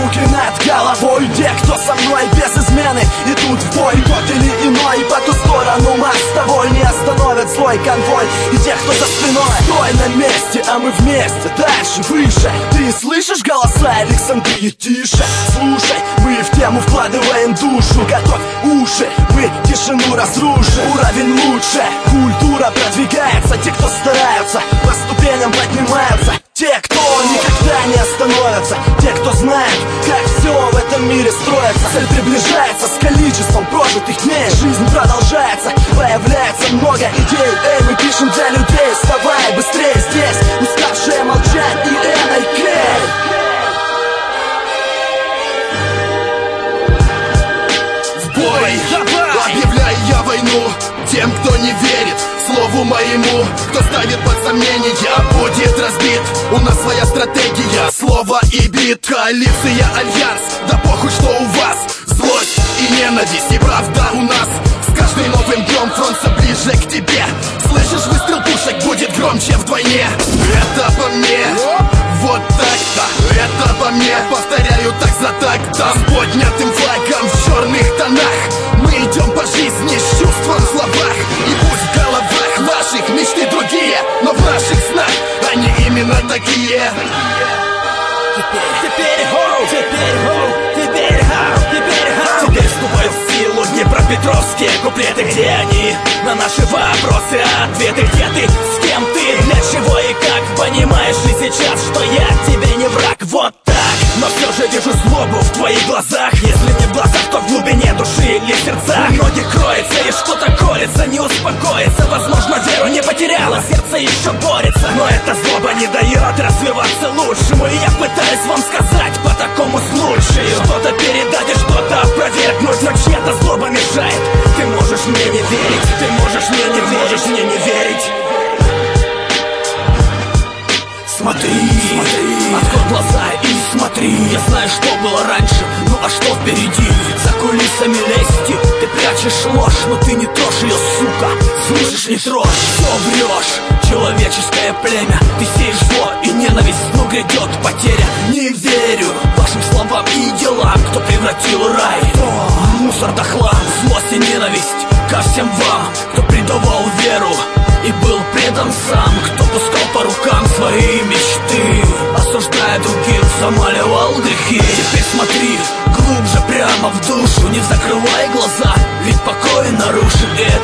руки над головой. Те, кто со мной без измены, идут в бой. Тот или иной по ту сторону мостовой не остановят свой конвой. И тех, кто за спиной, стой на месте, а мы вместе, дальше, выше. Ты слышишь голоса Александрии? Тише, слушай, мы в тему вкладываем душу. Готовь уши, мы тишину разрушим. Уровень лучше, культура продвигается. Те, кто стараются, по ступеням поднимаются. Те, кто никогда не остановятся. Те, кто знает, как все в этом мире строится. Цель приближается с количеством прожитых дней. Жизнь продолжается, появляется много идей. Эй, мы пишем для людей, вставай быстрее здесь. Уставшие молчать и НЛК. Объявляю я войну тем, кто не верит слову моему. Кто ставит под сомнение, будет разбит. У нас своя стратегия, слово и бит. Коалиция, альянс, да похуй, что у вас. Злость и ненависть, и правда у нас. С каждым новым днем фронт все ближе к тебе. Слышишь, выстрел пушек будет громче вдвойне. Это по мне, вот так-то. Это по мне, повторяю так за так-то. С поднятым флагом в черных тонах. Мы идем по жизни с чувством в словах. И пусть в головах ваших мечты другие, но в наших снах они именно такие. Теперь вступают в силу днепропетровские куплеты. Где они? На наши вопросы ответы. Где ты? С кем ты? Для чего и как? Понимаешь ли сейчас, что я тебе не враг? Вот так. Но все же вижу злобу в твоих глазах. Если не в глазах, то в глубине души или в сердцах. У многих кроется и что-то колется, не успокоится. Возможно, веру не потеряла, сердце еще борется. Но эта злоба не дает развиваться лучшему. И я пытаюсь вам сказать по такому случаю. Что-то передать и что-то опровергнуть. Но чья-то злоба мешает. Ты можешь мне не верить. Ты можешь мне не верить. Мне не верить. Смотри, открой глаза и смотри. Я знаю, что было раньше, ну а что впереди? За кулисами лести ты прячешь ложь, но ты не трожь ее, сука. Слышишь, не трожь, все врешь. Человеческое племя, ты сеешь зло и ненависть, но грядет потеря. Не верю вашим словам и делам, кто превратил рай в мусор да хлам. Злость и ненависть ко всем вам, кто предавал веру и был предан сам, кто пускал по рукам свои мечты, осуждая других, замаливал грехи. Теперь смотри глубже прямо в душу, не закрывай глаза, ведь покой нарушит.